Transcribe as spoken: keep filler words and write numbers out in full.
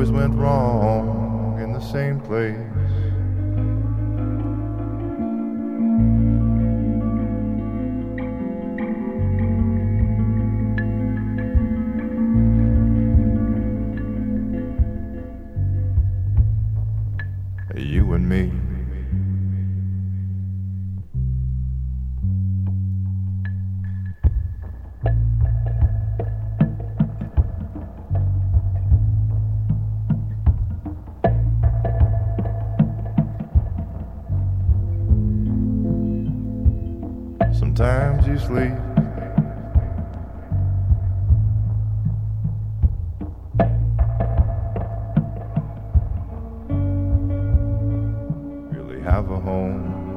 always went wrong in the same place. You and me. Sometimes you sleep, really have a home.